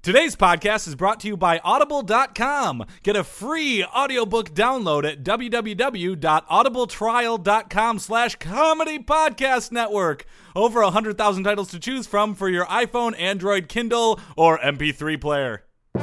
Today's podcast is brought to you by Audible.com. Get a free audiobook download at www.audibletrial.com/comedy podcast network. Over 100,000 titles to choose from for your iPhone, Android, Kindle, or MP3 player.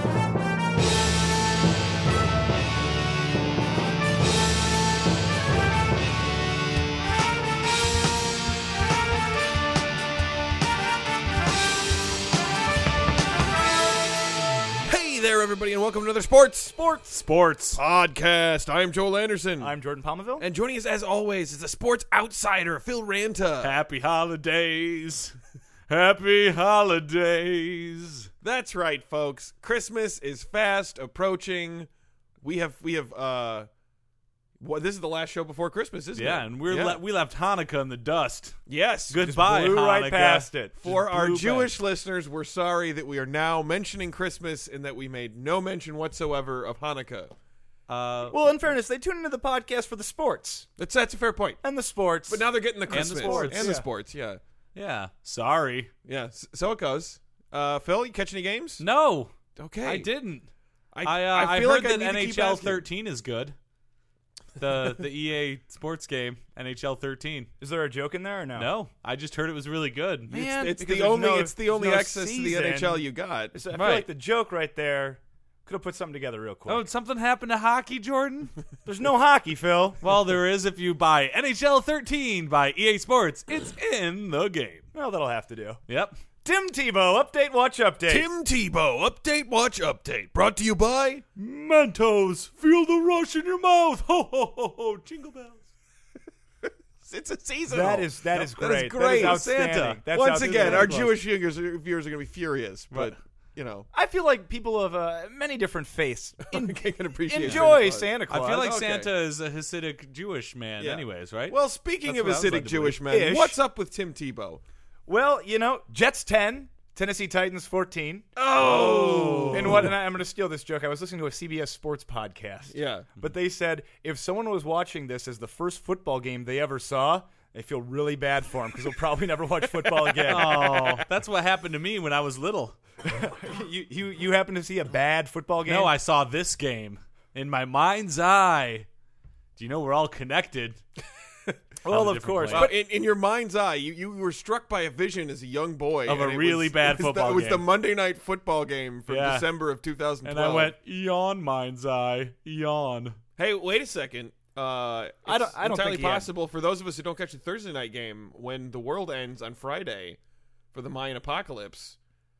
There, everybody, and welcome to another Sports Podcast. I'm Joel Anderson. I'm Jordan Palmaville. And joining us, as always, is the sports outsider, Phil Ranta. Happy holidays. Happy holidays. That's right, folks. Christmas is fast approaching. We have this is the last show before Christmas, isn't it? Yeah, and we left Hanukkah in the dust. Yes. Goodbye, blew Hanukkah. right past it. For our blew Jewish listeners, we're sorry that we are now mentioning Christmas and that we made no mention whatsoever of Hanukkah. Well, in fairness, they tune into the podcast for the sports. That's a fair point. And the sports. But now they're getting the Christmas. sports. And the Yeah. sports, yeah. Yeah, sorry. Yeah, so it goes. Phil, you catch any games? No, Okay. I didn't. I I feel heard like I that need to keep NHL asking. 13 is good. The EA sports game, NHL 13. Is there a joke in there or no? No, I just heard it was really good. Man, It's because the there's only no- it's the only there's no access to the season. NHL you got. So I feel Right. like the joke right there could have put something together real quick. Oh, something happened to hockey, Jordan? There's no hockey, Phil. Well, there is if you buy NHL 13 by EA Sports. It's in the game. Well, that'll have to do. Yep. Tim Tebow, update, watch, update. Tim Tebow, update, watch, update. Brought to you by Mentos, feel the rush in your mouth. Ho, ho, ho, ho, jingle bells. It's a season. That is great. That is That great. is outstanding. Santa. That's Once outstanding. again, our Close. Jewish viewers are going to be furious, but you know, I feel like people of many different faiths I can appreciate enjoy Santa Santa Claus. Claus. I feel like Okay. Santa is a Hasidic Jewish man, Yeah. anyways, right? Well, speaking That's of what I was led Hasidic to Jewish believe. men, Ish. what's up with Tim Tebow? Well, you know, Jets 10, Tennessee Titans 14. Oh, And I'm going to steal this joke. I was listening to a CBS Sports podcast. yeah. But they said if someone was watching this as the first football game they ever saw, they feel really bad for him because they'll probably never watch football again. Oh, that's what happened to me when I was little. You happen to see a bad football game? No, I saw this game in my mind's eye. Do you know we're all connected? well, on a of different course. plane. But in your mind's eye, you were struck by a vision as a young boy Of a and it really bad football It was the game. Monday night football game from Yeah. December of 2012. And I went, yawn, mind's eye, yawn. Hey, wait a second. I don't entirely think he had- possible for those of us who don't catch the Thursday night game when the world ends on Friday for the Mayan apocalypse.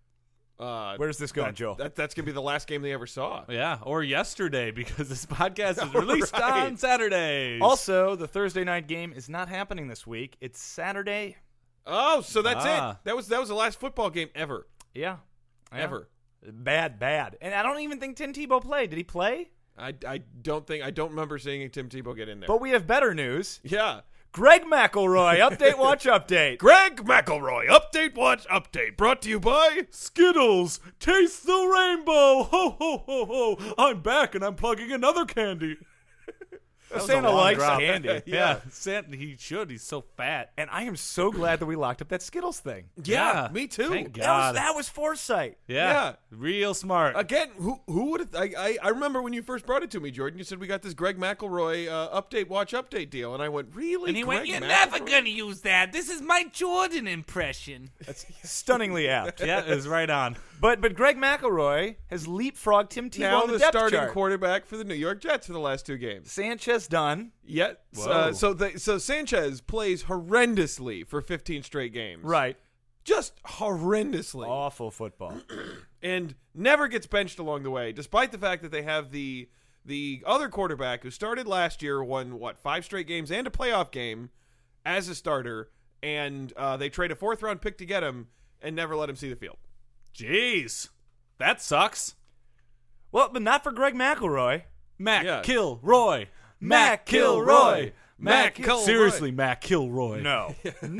Where's this going, Joe? That's gonna be the last game they ever saw. Yeah, or yesterday because this podcast is released Right. on Saturdays. Also, the Thursday night game is not happening this week. It's Saturday. Oh, so that's Ah. it. That was the last football game ever. Yeah. Ever. Bad. And I don't even think Tim Tebow played. Did he play? I don't remember seeing Tim Tebow get in there. But we have better news. yeah. Greg McElroy, update, watch, update. Greg McElroy, update, watch, update. Brought to you by Skittles, taste the rainbow. Ho, ho, ho, ho. I'm back and I'm plugging another candy. Santa a long likes drop. candy. Yeah, Santa, he should. He's so fat. And I am so glad that we locked up that Skittles thing. Yeah, me too. Thank God. That was foresight. Yeah, real smart. Again, who would have? I remember when you first brought it to me, Jordan. You said we got this Greg McElroy update, watch, update deal, and I went, really? And he went, Greg "You're McElroy?" never gonna use that. This is my Jordan impression." That's stunningly apt. Yeah, it was right on. But Greg McElroy has leapfrogged Tim Tebow Now on the the depth starting chart. quarterback for the New York Jets for the last two games. Sanchez done. Yet, Whoa. so Sanchez plays horrendously for 15 straight games. Right. Just horrendously. Awful football. And never gets benched along the way, despite the fact that they have the other quarterback who started last year, won, 5 straight games and a playoff game as a starter, and they trade a 4th-round pick to get him and never let him see the field. Jeez, that sucks. Well, but not for Greg McElroy. Mac Yeah. Kilroy. Mac Kilroy. Mac Kilroy. Seriously, Mac Kilroy. No.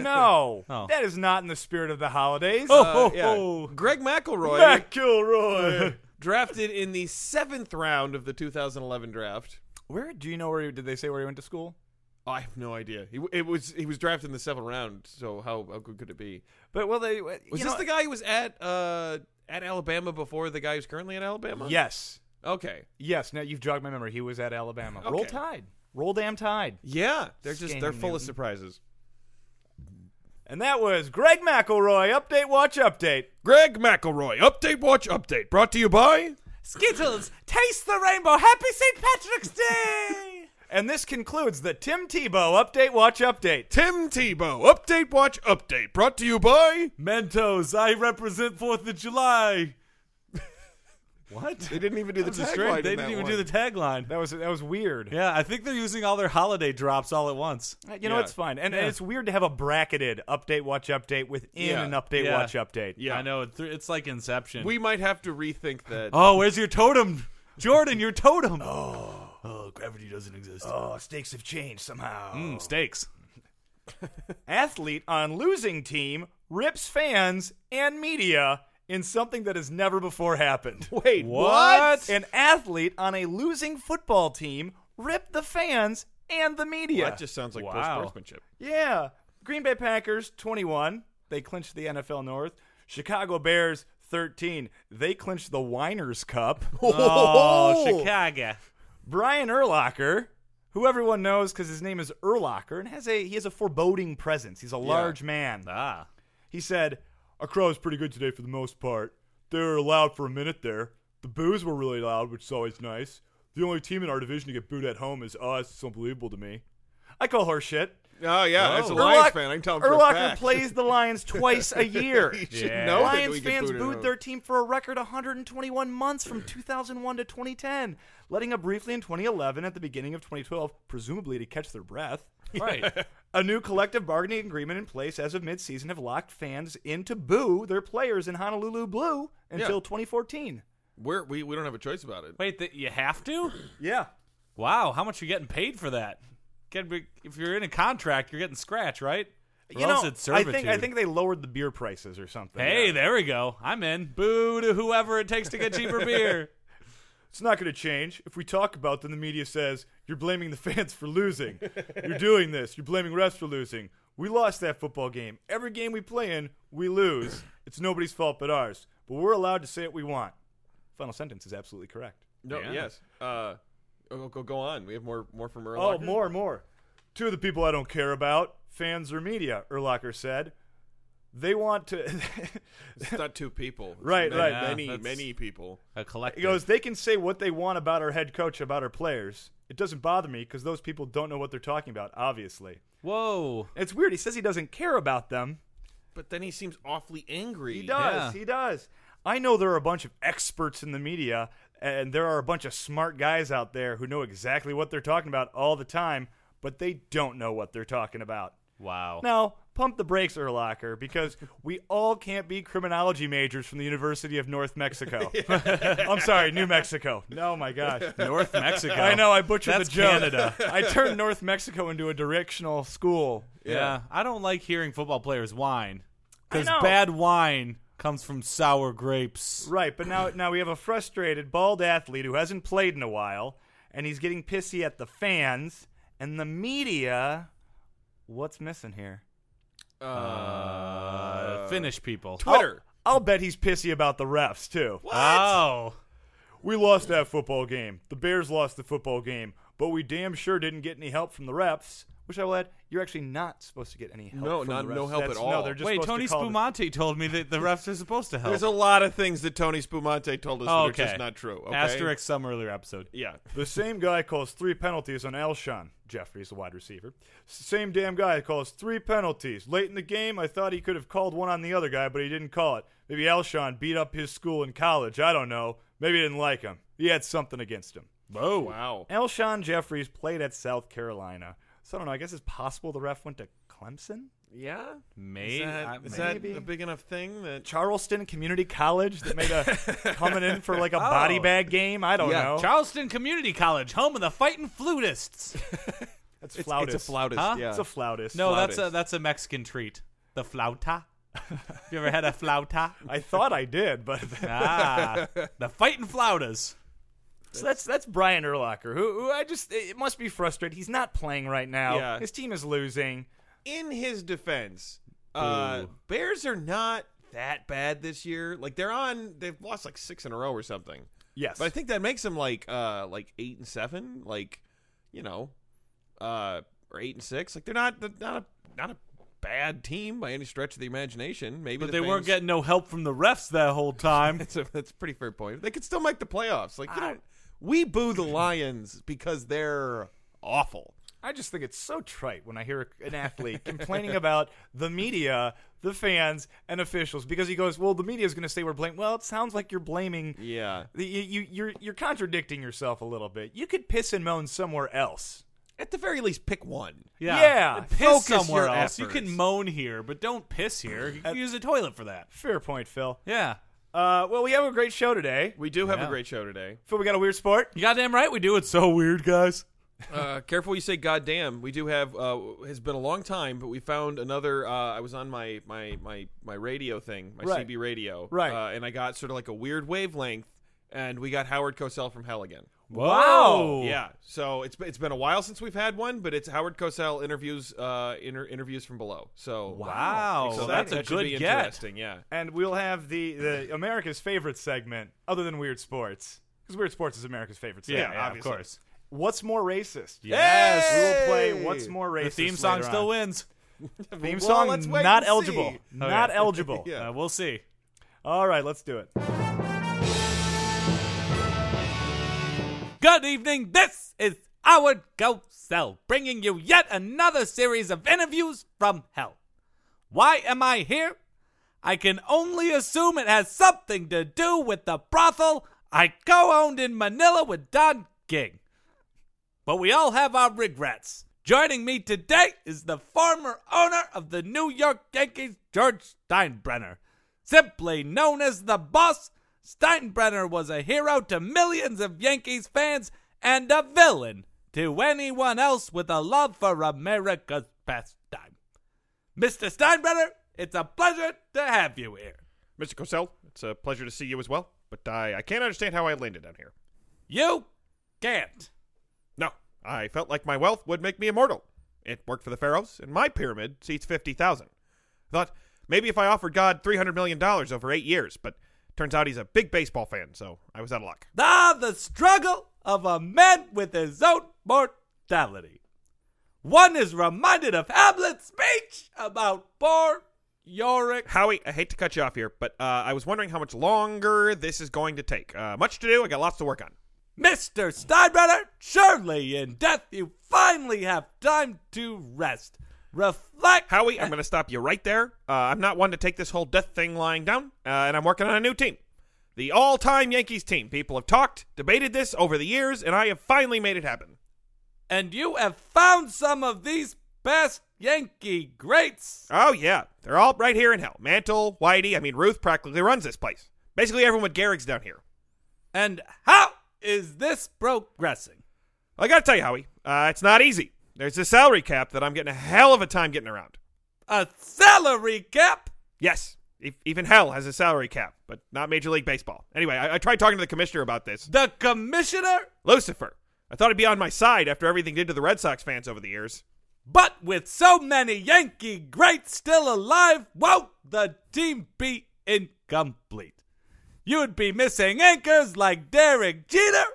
No. Oh. That is not in the spirit of the holidays. Oh. Greg McElroy, Mac Kilroy. drafted in the 7th round of the 2011 draft. Where do you know where did they say where he went to school? Oh, I have no idea. He was drafted in the 7th round, so how good could it be? But well, they Was this the guy who was at at Alabama before the guy who's currently at Alabama? Yes. Okay. Yes. Now you've jogged my memory. He was at Alabama. Okay. Roll Tide. Roll damn Tide. Yeah, they're Scanning full of Newton. surprises. And that was Greg McElroy. Update, watch, update. Greg McElroy, update, watch, update. Brought to you by Skittles, taste the rainbow. Happy St. Patrick's Day. And this concludes the Tim Tebow Update, watch, update. Tim Tebow, update, watch, update. Brought to you by Mentos, I represent 4th of July. What? They didn't even do the That was tagline. strange. They didn't even do the tagline. That was weird. Yeah, I think they're using all their holiday drops all at once. You know, Yeah. it's fine. And Yeah. it's weird to have a bracketed update, watch, update within Yeah. an update, Yeah. watch, update. Yeah. I know. It's like Inception. We might have to rethink that. Oh, where's your totem? Jordan, your totem. Oh, gravity doesn't exist. Oh, stakes have changed somehow. Steaks. Athlete on losing team rips fans and media in something that has never before happened. Wait, What? An athlete on a losing football team ripped the fans and the media. That just sounds like poor Wow. sportsmanship. Yeah. Green Bay Packers, 21. They clinched the NFL North. Chicago Bears, 13. They clinched the Winers Cup. Oh, Chicago. Brian Urlacher, who everyone knows because his name is Urlacher, and he has a foreboding presence. He's a large man. Ah. He said, "Our crowd's pretty good today for the most part. They were loud for a minute there. The boos were really loud, which is always nice. The only team in our division to get booed at home is us. It's unbelievable to me." I call her shit. Oh, yeah. As a Urlach- Lions fan, I can tell him for a Urlacher fact. plays the Lions twice a year. He should Yeah. know that Lions we get fans booed at booed home. their team for a record 121 months from 2001 to 2010, letting up briefly in 2011 at the beginning of 2012, presumably to catch their breath. Right. A new collective bargaining agreement in place as of midseason have locked fans in to boo their players in Honolulu Blue until 2014. We don't have a choice about it. Wait, you have to? Yeah. Wow, how much are you getting paid for that? If you're in a contract, you're getting scratch, right? Or You else know, it's I servitude. think they lowered the beer prices or something. Hey, there we go. I'm in. Boo to whoever it takes to get cheaper beer. It's not going to change. If we talk about them, the media says, "You're blaming the fans for losing. You're doing this. You're blaming refs for losing. We lost that football game. Every game we play in, we lose. It's nobody's fault but ours. But we're allowed to say what we want." Final sentence is absolutely correct. No, Yeah. yes. Go on. We have more from Oh, Urlacher. more. Two of the people I don't care about, fans or media, Urlacher said. They want to... It's not two people. It's Right, many, right. Yeah, Many, that's- many people. A collective. He goes, they can say what they want about our head coach, about our players. It doesn't bother me because those people don't know what they're talking about, obviously. Whoa. It's weird. He says he doesn't care about them. But then he seems awfully angry. He does. Yeah. He does. I know there are a bunch of experts in the media, and there are a bunch of smart guys out there who know exactly what they're talking about all the time, but they don't know what they're talking about. Wow. Now, pump the brakes, Urlacher, because we all can't be criminology majors from the University of North Mexico. I'm sorry, New Mexico. No, my gosh. North Mexico. I know, I butchered That's the joke. Canada. I turned North Mexico into a directional school. Yeah. I don't like hearing football players whine. Because I know. bad wine comes from sour grapes. Right, but now we have a frustrated, bald athlete who hasn't played in a while, and he's getting pissy at the fans and the media. What's missing here? Finnish people. Twitter. I'll bet he's pissy about the refs, too. Oh. We lost that football game. The Bears lost the football game, but we damn sure didn't get any help from the refs. Which I will add, you're actually not supposed to get any help. No, from not- the refs. no help That's- at all. No, they're just Wait, supposed Tony to call Spumante told me that the refs are supposed to help. There's a lot of things that Tony Spumante told us that are just not true. Okay? Asterisk some earlier episode. Yeah. The same guy calls 3 penalties on Alshon. Jeffrey's the wide receiver. Same damn guy calls 3 penalties. Late in the game, I thought he could have called one on the other guy, but he didn't call it. Maybe Alshon beat up his school in college. I don't know. Maybe he didn't like him. He had something against him. Whoa. Wow. Alshon Jeffries played at South Carolina. So I don't know. I guess it's possible the ref went to Clemson? Yeah. Maybe. Is that a big enough thing that? Charleston Community College that made a coming in for like a body bag game? I don't Yeah. know. Charleston Community College, home of the fighting flutists. That's It's flautist. a flautist. Huh? Yeah. It's a flautist. No, Flautist. that's a Mexican treat. The flauta. You ever had a flauta? I thought I did, but Ah, the fighting flautas. so that's Brian Urlacher, who it must be frustrated. He's not playing right now. Yeah. His team is losing. In his defense, Boo. Bears are not that bad this year. Like they've lost like 6 in a row or something. Yes. But I think that makes them like 8-7, like, or 8-6. Like they're not a bad team by any stretch of the imagination. Maybe But they weren't getting no help from the refs that whole time. That's a pretty fair point. They could still make the playoffs. Like we boo the Lions because they're awful. I just think it's so trite when I hear an athlete complaining about the media, the fans, and officials because he goes, "Well, the media is going to say we're blaming." Well, it sounds like you're blaming. Yeah, you're contradicting yourself a little bit. You could piss and moan somewhere else. at the very least, pick one. Yeah. And piss Focus somewhere your else. You efforts. can moan here, but don't piss here. You can use a toilet for that. Fair point, Phil. Yeah. Well, we have a great show today. We do have Yeah. a great show today. Phil, we got a weird sport. You goddamn right we do. It's so weird, guys. Careful what you say, goddamn. We do have, has been a long time, but we found another, I was on my radio thing, my Right. CB radio. Right. And I got sort of like a weird wavelength, and we got Howard Cosell from Hell again. Wow. Yeah, so it's been a while since we've had one, but it's Howard Cosell interviews interviews from below. So Wow. so That's a that should good be get. interesting. Yeah, And we'll have the America's favorite segment, other than weird sports, because weird sports is America's favorite segment. Yeah, obviously. of course. What's more racist? Yes. We will Hey! play What's More Racist. The theme song later still on. wins. Theme Well, song let's wait not and eligible. see. Not Okay. eligible. Yeah. We'll see. All right, let's do it. Good evening. This is Howard Cosell bringing you yet another series of interviews from hell. Why am I here? I can only assume it has something to do with the brothel I co-owned in Manila with Don King. But we all have our regrets. Joining me today is the former owner of the New York Yankees, George Steinbrenner. Simply known as the Boss, Steinbrenner was a hero to millions of Yankees fans and a villain to anyone else with a love for America's pastime. Mr. Steinbrenner, it's a pleasure to have you here. Mr. Cosell, it's a pleasure to see you as well. But I can't understand how I landed down here. You can't. No, I felt like my wealth would make me immortal. It worked for the pharaohs, and my pyramid seats 50,000. Thought maybe if I offered God $300 million over 8 years, but turns out he's a big baseball fan, so I was out of luck. The struggle of a man with his own mortality. One is reminded of Hamlet's speech about poor Yorick. Howie, I hate to cut you off here, but I was wondering how much longer this is going to take. Much to do, I got lots to work on. Mr. Steinbrenner, surely in death you finally have time to rest. Reflect. Howie, I'm going to stop you right there. I'm not one to take this whole death thing lying down, and I'm working on a new team. The all-time Yankees team. People have talked, debated this over the years, and I have finally made it happen. And you have found some of these past Yankee greats. Oh, yeah. They're all right here in hell. Mantle, Whitey, Ruth practically runs this place. Basically everyone with Gehrig's down here. And how is this progressing? I got to tell you, Howie, it's not easy. There's a salary cap that I'm getting a hell of a time getting around. A salary cap? Yes, even hell has a salary cap, but not Major League Baseball. Anyway, I tried talking to the commissioner about this. The commissioner? Lucifer. I thought he'd be on my side after everything did to the Red Sox fans over the years. But with so many Yankee greats still alive, won't the team be incomplete? You'd be missing anchors like Derek Jeter,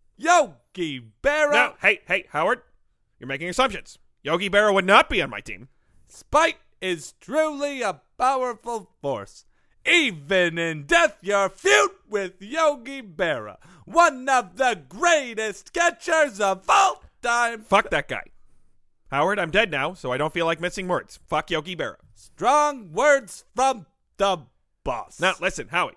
Yogi Berra. No, hey, Howard. You're making assumptions. Yogi Berra would not be on my team. Spite is truly a powerful force. Even in death, your feud with Yogi Berra, one of the greatest catchers of all time. Fuck that guy. Howard, I'm dead now, so I don't feel like missing words. Fuck Yogi Berra. Strong words from the boss. Now, listen, Howie.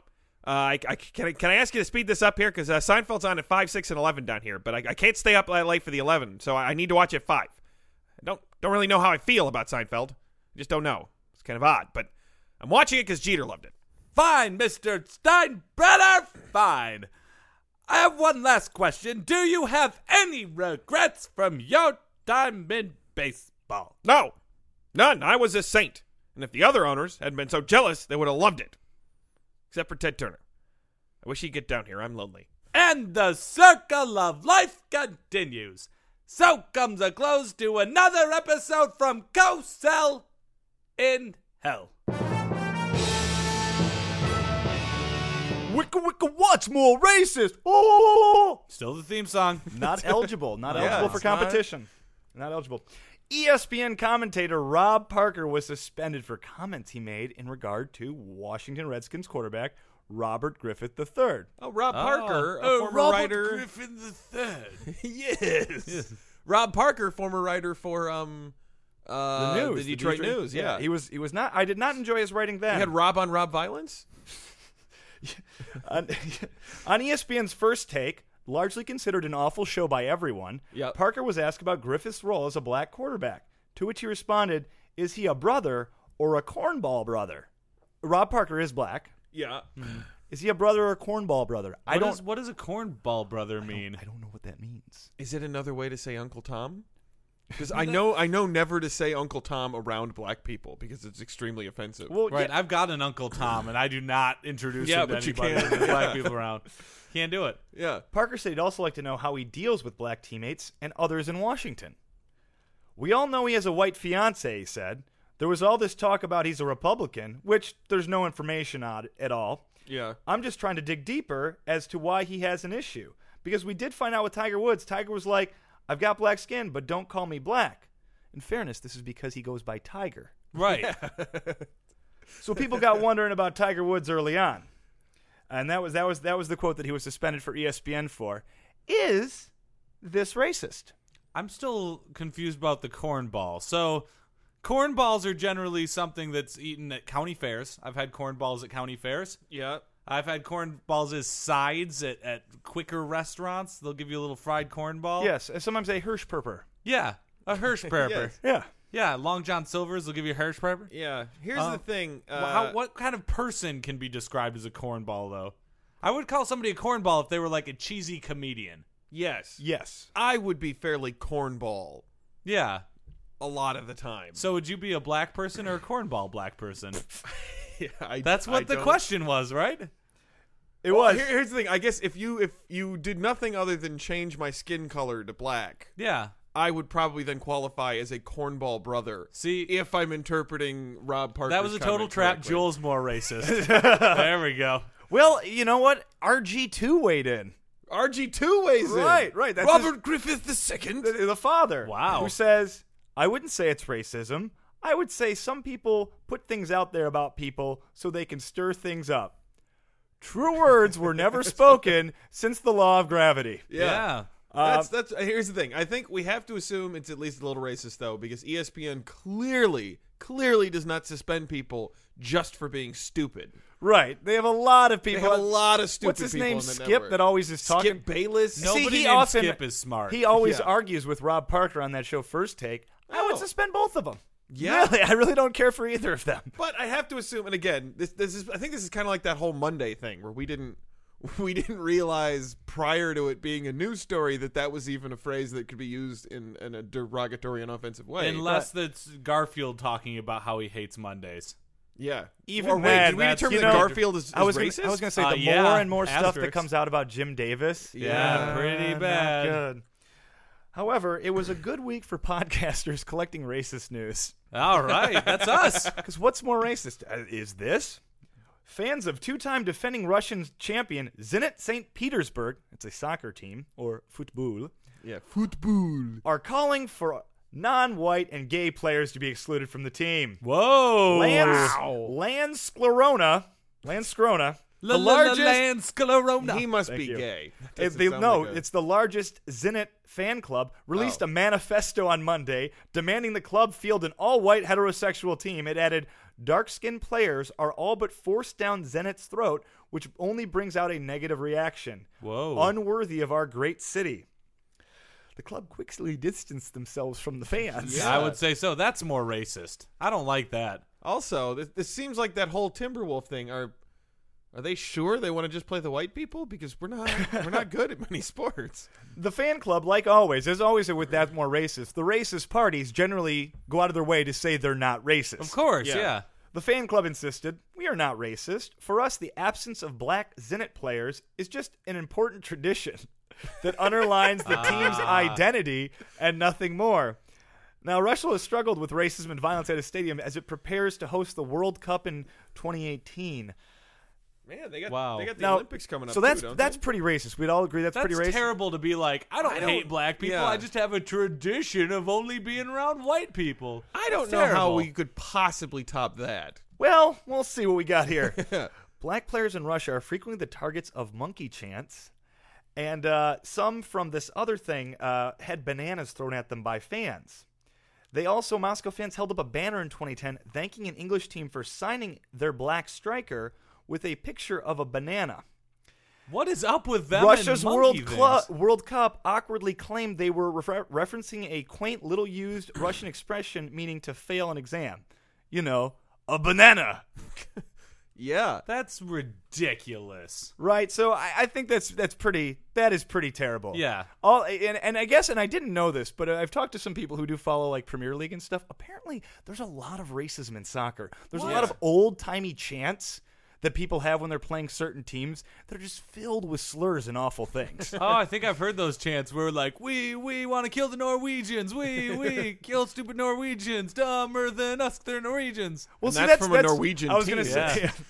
Can I ask you to speed this up here? Because Seinfeld's on at 5, 6, and 11 down here, but I can't stay up that late for the 11, so I need to watch at 5. I don't really know how I feel about Seinfeld. I just don't know. It's kind of odd, but I'm watching it because Jeter loved it. Fine, Mr. Steinbrenner, fine. I have one last question. Do you have any regrets from your time in baseball? No, none. I was a saint. And if the other owners hadn't been so jealous, they would have loved it. Except for Ted Turner. I wish he'd get down here. I'm lonely. And the circle of life continues. So comes a close to another episode from Cosell in Hell. Wicca wicca, what's more racist? Oh, Still the theme song. not eligible. Not Yeah, eligible for it's not. competition. Not eligible. ESPN commentator Rob Parker was suspended for comments he made in regard to Washington Redskins quarterback Robert Griffith III. Oh, Rob Parker, a former Robert writer. Griffin III. Yes. Rob Parker, former writer for The News, the Detroit News. Yeah. he was not. I did not enjoy his writing then. He had Rob on Rob violence. on ESPN's First Take, largely considered an awful show by everyone, Yep. Parker was asked about Griffith's role as a black quarterback, to which he responded, "Is he a brother or a cornball brother?" Rob Parker is black. Yeah. Is he a brother or a cornball brother? What does a cornball brother mean? I don't know what that means. Is it another way to say Uncle Tom? Because I know never to say Uncle Tom around black people because it's extremely offensive. Well, Right, yeah, I've got an Uncle Tom, and I do not introduce Yeah, him to but you anybody can't. with black people around. Can't do it. Yeah. Parker said he'd also like to know how he deals with black teammates and others in Washington. "We all know he has a white fiance," he said. "There was all this talk about he's a Republican, which there's no information on at all. Yeah. I'm just trying to dig deeper as to why he has an issue. Because we did find out with Tiger Woods. Tiger was like, I've got black skin, but don't call me black. In fairness, this is because he goes by Tiger. Right. So people got wondering about Tiger Woods early on. And that was the quote that he was suspended for ESPN for. Is this racist? I'm still confused about the cornball. So, cornballs are generally something that's eaten at county fairs. I've had cornballs at county fairs. Yeah. I've had cornballs as sides at quicker restaurants. They'll give you a little fried cornball. Yes, and sometimes a Hirschpurper. Yeah, a Hirschpurper. Yes. Yeah. Yeah, Long John Silver's will give you a Hirschpurper. Yeah. Here's the thing. What kind of person can be described as a cornball, though? I would call somebody a cornball if they were like a cheesy comedian. Yes. Yes. I would be fairly cornball Yeah. a lot of the time. So would you be a black person or a cornball black person? Yeah, That's what the question was, right? It was. Here's the thing. I guess if you did nothing other than change my skin color to black, Yeah. I would probably then qualify as a cornball brother. See, If I'm interpreting Rob Parker's that was a total comment trap. correctly. Jules more racist. There we go. Well, you know what? RG2 weighed in. RG2 weighs in. Right. That's Robert Griffith II. the father. Wow. Who says, I wouldn't say it's racism. I would say some people put things out there about people so they can stir things up. True words were never spoken since the law of gravity. Yeah. That's here's the thing. I think we have to assume it's at least a little racist though, because ESPN clearly does not suspend people just for being stupid. Right. They have a lot of people. They have a lot of stupid What's his people name? on the Skip network. that always is talking. Skip Bayless. Nobody See, he named often- Skip is smart. He always Yeah. argues with Rob Parker on that show First Take. I would Oh. suspend both of them. Yeah. Really, I really don't care for either of them. But I have to assume, and again, this is I think this is kind of like that whole Monday thing where we didn't realize prior to it being a news story that was even a phrase that could be used in a derogatory and offensive way. Unless that's Garfield talking about how he hates Mondays. Yeah. Even or wait, then, did we that's- determine you that know, Garfield is I was racist? going to say the yeah, more and more stuff that asterisks. comes out about Jim Davis. Yeah, pretty not bad. good. However, it was a good week for podcasters collecting racist news. All right, that's us. Because what's more racist? Is this? Fans of two-time defending Russian champion Zenit St. Petersburg, it's a soccer team, or football, Yeah, football. are calling for non-white and gay players to be excluded from the team. Whoa. Lance Sclerona, the largest... He must Thank be you. gay. It's the largest Zenit fan club released a manifesto on Monday demanding the club field an all-white heterosexual team. It added, dark-skinned players are all but forced down Zenit's throat, which only brings out a negative reaction. Whoa. Unworthy of our great city. The club quickly distanced themselves from the fans. Yeah. I would say so. That's more racist. I don't like that. Also, this seems like that whole Timberwolf thing. Are they sure they want to just play the white people? Because we're not good at many sports. The fan club, like always, as always with that more racist, the racist parties generally go out of their way to say they're not racist. Of course, Yeah. yeah. The fan club insisted, we are not racist. For us, the absence of black Zenit players is just an important tradition that underlines the team's identity and nothing more. Now, Russia has struggled with racism and violence at a stadium as it prepares to host the World Cup in 2018. Man, they got Wow. they got the Now, Olympics coming up. So that's too, don't that's they? pretty racist. We'd all agree that's pretty racist. terrible to be like, I don't hate black people. yeah. I just have a tradition of only being around white people. I don't That's know how terrible. we could possibly top that. Well, we'll see what we got here. Black players in Russia are frequently the targets of monkey chants, and some from this other thing had bananas thrown at them by fans. Moscow fans held up a banner in 2010 thanking an English team for signing their black striker with a picture of a banana. What is up with them? Russia's and World monkey things? World Cup awkwardly claimed they were referencing a quaint, little-used Russian expression meaning to fail an exam. You know, a banana. Yeah. That's ridiculous. Right, so I think that is pretty terrible. Yeah. And I guess, and I didn't know this, but I've talked to some people who do follow like Premier League and stuff. Apparently, there's a lot of racism in soccer. There's a lot of old timey chants that people have when they're playing certain teams that are just filled with slurs and awful things. Oh, I think I've heard those chants where like, we want to kill the Norwegians. We kill stupid Norwegians. Dumber than us, they're Norwegians. Well, And see, that's from a Norwegian I was team. going to say. Yeah.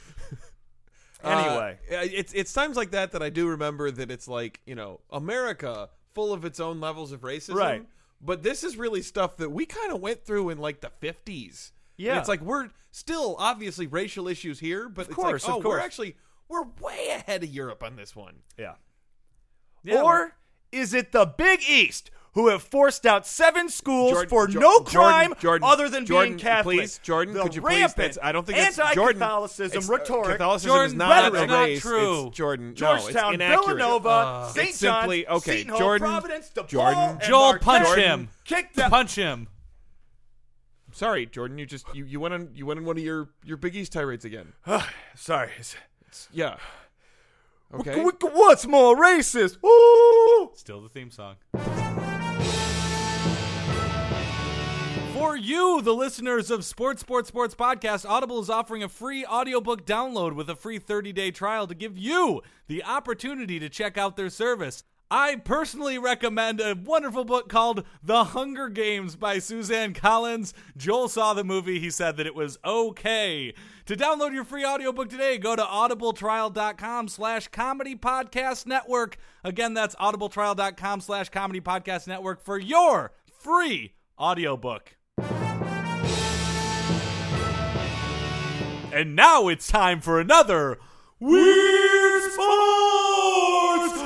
Anyway. It's times like that I do remember that it's like, America full of its own levels of racism. Right. But this is really stuff that we kind of went through in like the 50s. Yeah. And it's like we're still obviously racial issues here, but Of course, it's like, of we're course. way ahead of Europe on this one. Yeah. Yeah, Or is it the Big East who have forced out 7 schools Jordan- for Jo- no Jordan- crime Jordan- other than Jordan, being Catholic? please, Jordan, The could you please? rampant I don't think it's Jordan. anti-Catholicism It's, rhetoric. Catholicism Jordan, is not that's a not race. true. It's Jordan. Georgetown, no, it's inaccurate. Villanova, St. It's simply- John's, okay, Seton Hall, Jordan- Providence, DePaul, Jordan- and Joel, Marquette. punch him. Kick that. Punch him. Sorry, Jordan. You went on one of your Big East tirades again. Sorry. Yeah. Okay. What's more racist? Ooh. Still the theme song. For you, the listeners of Sports Podcast, Audible is offering a free audiobook download with a free 30-day trial to give you the opportunity to check out their service. I personally recommend a wonderful book called The Hunger Games by Suzanne Collins. Joel saw the movie. He said that it was okay. To download your free audiobook today, go to audibletrial.com/comedy podcast network. Again, that's audibletrial.com/comedy podcast network for your free audiobook. And now it's time for another Weird Sports!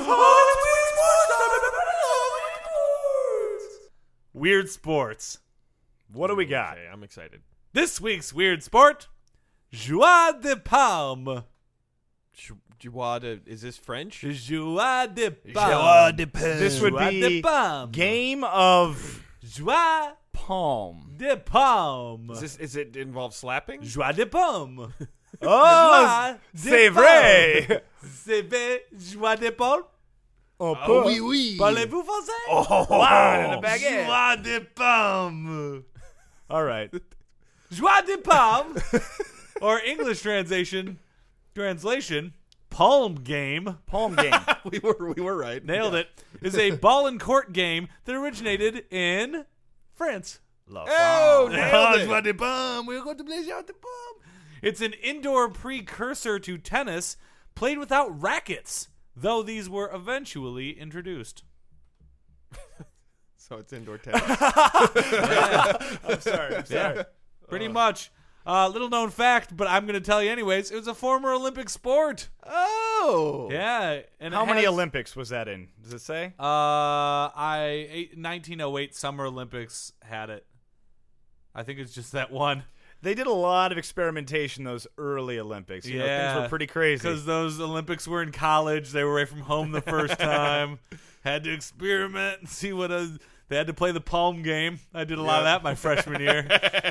Weird Sports. What do we got? Okay, I'm excited. This week's Weird Sport, Joie de Palme. Is this French? Joie de Palme. This would Joie de be Palme. Game of Joie Palm. de Palme. Is it involve slapping? Joie de Palme. Oh, c'est vrai. C'est vrai, Joie de Palme. Oui. Parlez-vous français? Wow, in the baguette. Joie de Palme. All right. Joie de Palme, or English translation, Palm Game. Palm game. we were right. Nailed it. Is a ball and court game that originated in France. Oh, nailed it. Joie de Palme. We're going to play Joie de Palme. It's an indoor precursor to tennis, played without rackets, though these were eventually introduced. So it's indoor tennis. I'm sorry. Yeah, pretty much. Little known fact, but I'm going to tell you anyways. It was a former Olympic sport. Oh. Yeah. And How it many has, Olympics was that in? Does it say? 1908 Summer Olympics had it. I think it's just that one. They did a lot of experimentation those early Olympics. You know, things were pretty crazy. Because those Olympics were in college. They were away from home the first time. Had to experiment and see what they had to play the palm game. I did a lot of that my freshman year.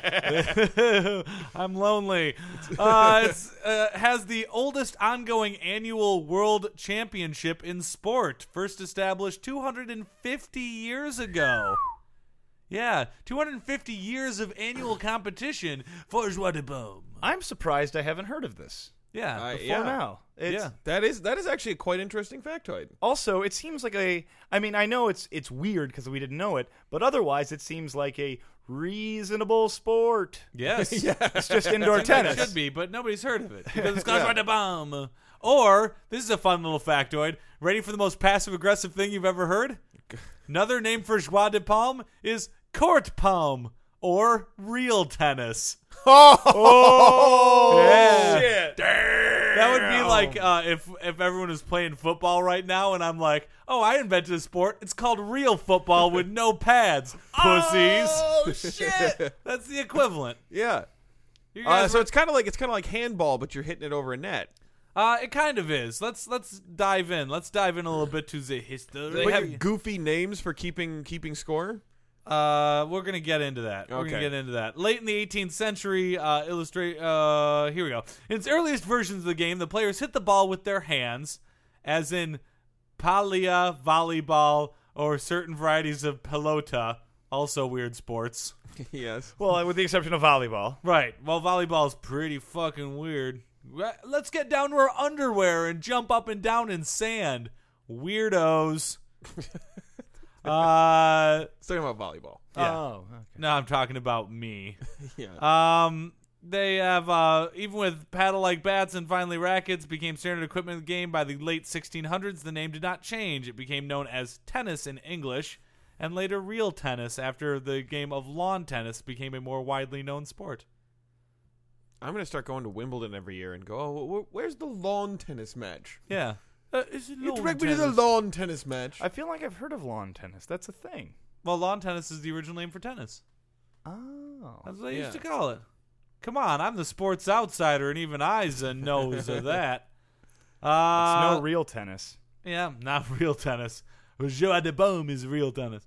I'm lonely. It has the oldest ongoing annual world championship in sport. First established 250 years ago. Yeah, 250 years of annual competition for Joie de Paume. I'm surprised I haven't heard of this Yeah. before Yeah. now. Yeah. That is actually a quite interesting factoid. Also, it seems like I know it's weird because we didn't know it, but otherwise it seems like a reasonable sport. Yes. It's just indoor It tennis. should be, but nobody's heard of it because it's called Joie de Paume. Or, this is a fun little factoid. Ready for the most passive-aggressive thing you've ever heard? Another name for joie de palme is court palm, or real tennis. Oh, Yeah. shit. That would be like if everyone was playing football right now and I'm like, oh, I invented a sport. It's called real football with no pads, pussies. Oh, shit. That's the equivalent. Yeah. You guys So it's kind of like handball, but you're hitting it over a net. it kind of is. Let's dive in. Let's dive in a little bit to the history. They have goofy names for keeping score. We're gonna get into that. We're Okay. gonna get into that. Late in the 18th century, here we go. In its earliest versions of the game, the players hit the ball with their hands, as in palia, volleyball, or certain varieties of pelota, also weird sports. Yes. Well, with the exception of volleyball. Right. Well, volleyball is pretty fucking weird. Let's get down to our underwear and jump up and down in sand. Weirdos. Let's talk about volleyball. Yeah. Oh, okay. No, I'm talking about me. Yeah. They have, even with paddle-like bats and finally rackets became standard equipment in the game by the late 1600s, the name did not change. It became known as tennis in English, and later real tennis after the game of lawn tennis became a more widely known sport. I'm going to start going to Wimbledon every year and go, oh, where's the lawn tennis match? Yeah. Is it You lawn direct me to the tennis? lawn tennis match. I feel like I've heard of lawn tennis. That's a thing. Well, lawn tennis is the original name for tennis. Oh. That's what they used to Yeah. call it. Come on, I'm the sports outsider, and even Isa knows of that. It's no real tennis. Yeah, not real tennis. Joie de Paume is real tennis.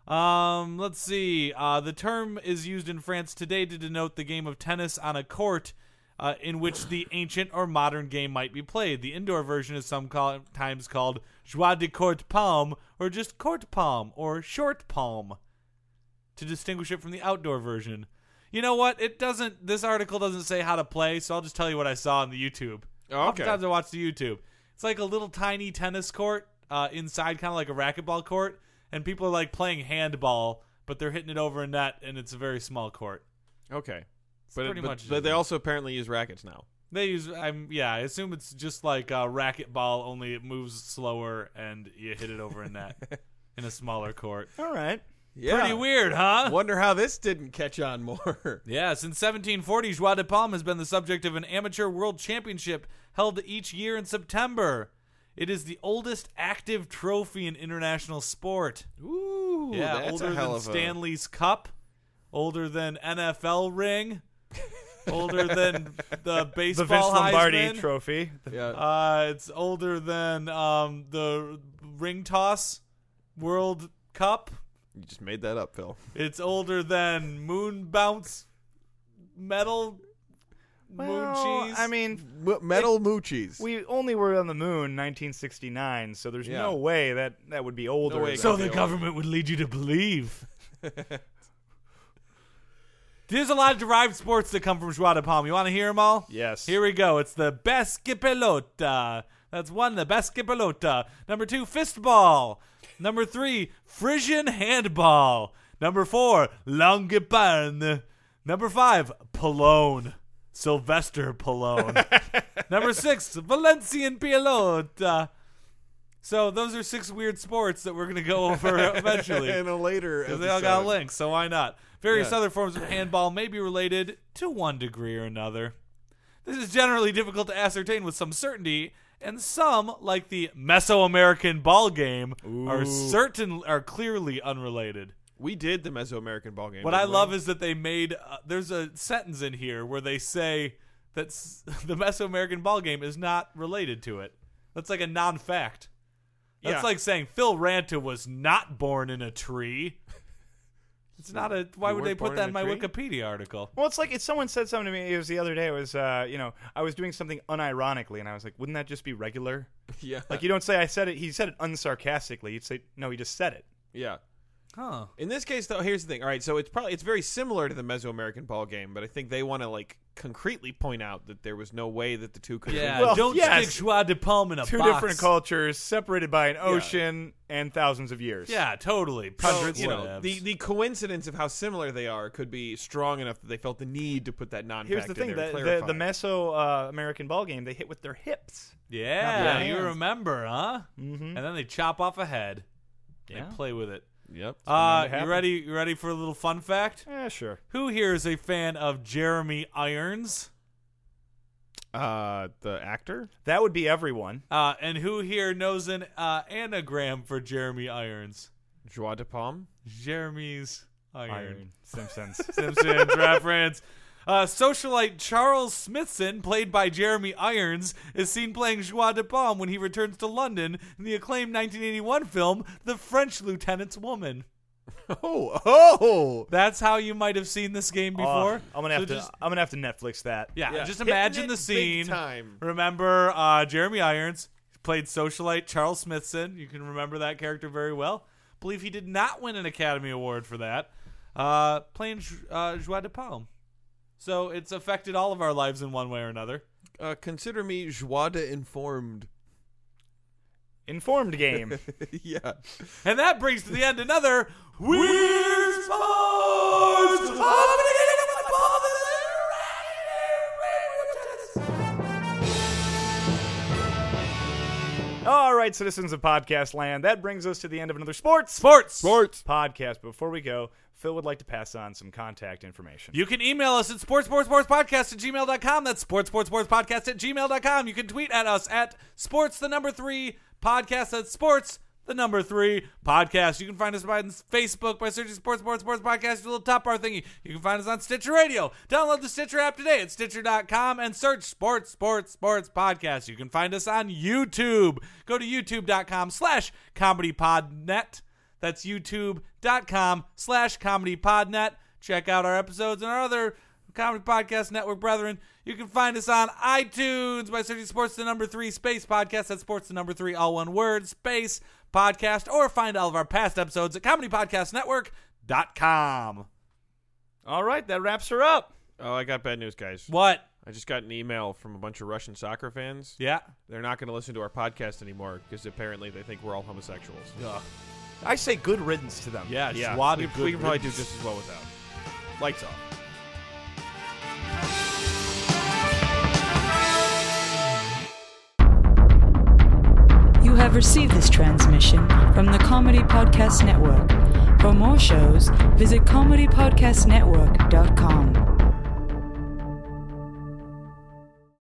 Let's see. The term is used in France today to denote the game of tennis on a court in which the ancient or modern game might be played. The indoor version is sometimes called joie de court palm, or just court palm, or short palm, to distinguish it from the outdoor version. You know what? This article doesn't say how to play, so I'll just tell you what I saw on the YouTube. Oh, okay. Oftentimes I watch the YouTube. It's like a little tiny tennis court inside, kind of like a racquetball court, and people are like playing handball, but they're hitting it over a net, and it's a very small court. Okay. Pretty much. But they also apparently use rackets now. They use, I assume it's just like a racquetball, only it moves slower, and you hit it over a net in a smaller court. All right. Yeah. Pretty weird, huh? Wonder how this didn't catch on more. Yeah, since 1740, Joie de Paume has been the subject of an amateur world championship held each year in September. It is the oldest active trophy in international sport. Ooh, Yeah, that's older a hell than of Stanley's Cup, older than NFL ring, older than the baseball The Vince Lombardi Heisman. trophy. Yeah. It's older than the ring toss World Cup. You just made that up, Phil. It's older than moon bounce medal moon Well, cheese. I mean, Metal moochies. we only were on the moon 1969, so there's Yeah. no way that would be older. way it than- so could the be government would lead you to believe. There's a lot of derived sports that come from Joie de Paume. You want to hear them all? Yes. Here we go. It's the basque pelota. That's one, the basque pelota. Number 2, fistball. Number 3, Frisian handball. Number 4, langue parne. Number 5, Pallone. Sylvester Pallone. Number 6, Valencian pelota. So those are 6 weird sports that we're going to go over eventually. in a later Because episode. they all got links, so why not? Various Yeah. other forms of handball may be related to one degree or another. This is generally difficult to ascertain with some certainty, and some, like the Mesoamerican ball game, are clearly unrelated. We did the Mesoamerican ball game. What I didn't we? love is that they made there's a sentence in here where they say that the Mesoamerican ball game is not related to it. That's like a non-fact. That's Yeah. like saying Phil Ranta was not born in a tree. It's not a. Why You would they weren't put born that in in a my tree? Wikipedia article? Well, it's like if someone said something to me. It was the other day. It was, I was doing something unironically, and I was like, "Wouldn't that just be regular?" Yeah. Like you don't say I said it. He said it unsarcastically. You'd say, "No, he just said it." Yeah. Huh. In this case, though, here's the thing. All right, so it's very similar to the Mesoamerican ball game, but I think they want to like concretely point out that there was no way that the two could. Yeah, Well, don't yes. stick Joie de Paume in a Two box. different cultures separated by an ocean and thousands of years. Yeah, totally. So, Hundreds, you know, whatevs. the coincidence of how similar they are could be strong enough that they felt the need to put that non-fact Here's the in thing: there to the clarify. Meso-American ball game, they hit with their hips. Yeah, Yeah. you remember, huh? Mm-hmm. And then they chop off a head. Yeah. They play with it. Yep. been known to You happen. ready? You ready for a little fun fact? Yeah, sure. Who here is a fan of Jeremy Irons? The actor. That would be everyone. And who here knows an anagram for Jeremy Irons? Joie de Paume. Jeremy's Iron. Simpsons. Simpsons reference. Socialite Charles Smithson, played by Jeremy Irons, is seen playing Joie de Paume when he returns to London in the acclaimed 1981 film The French Lieutenant's Woman. Oh! That's how you might have seen this game before. I'm gonna have So to. I'm gonna have to Netflix that. Yeah, just Hitting imagine it the scene. Big time. Remember Jeremy Irons played socialite Charles Smithson. You can remember that character very well. Believe he did not win an Academy Award for that. Playing Joie de Paume. So it's affected all of our lives in one way or another. Consider me joie de informed. Informed game. Yeah. And that brings to the end another Weird Sports! All right, citizens of podcast land, that brings us to the end of another sports Sports! podcast. But before we go, Phil would like to pass on some contact information. You can email us at sportspodcast@gmail.com. That's sportspodcast@gmail.com. You can tweet at us at sports3podcast. That's sports3 podcast. You can find us on Facebook by searching Sports Podcast, the little top bar thingy. You can find us on Stitcher Radio. Download the Stitcher app today at Stitcher.com and search Sports Podcast. You can find us on YouTube. Go to youtube.com/comedypodnet. That's youtube.com/comedypodnet. Check out our episodes and our other Comedy Podcast Network brethren. You can find us on iTunes by searching Sports3 space podcast. That's Sports3 all one word space podcast. Or find all of our past episodes at comedypodcastnetwork.com. All right, that wraps her up. Oh, I got bad news, guys. What? I just got an email from a bunch of Russian soccer fans. Yeah. They're not going to listen to our podcast anymore because apparently they think we're all homosexuals. Ugh. I say good riddance to them. Yeah, Yeah, Joie de we good can probably do riddance. just as well without. Lights off. You have received this transmission from the Comedy Podcast Network. For more shows, visit comedypodcastnetwork.com.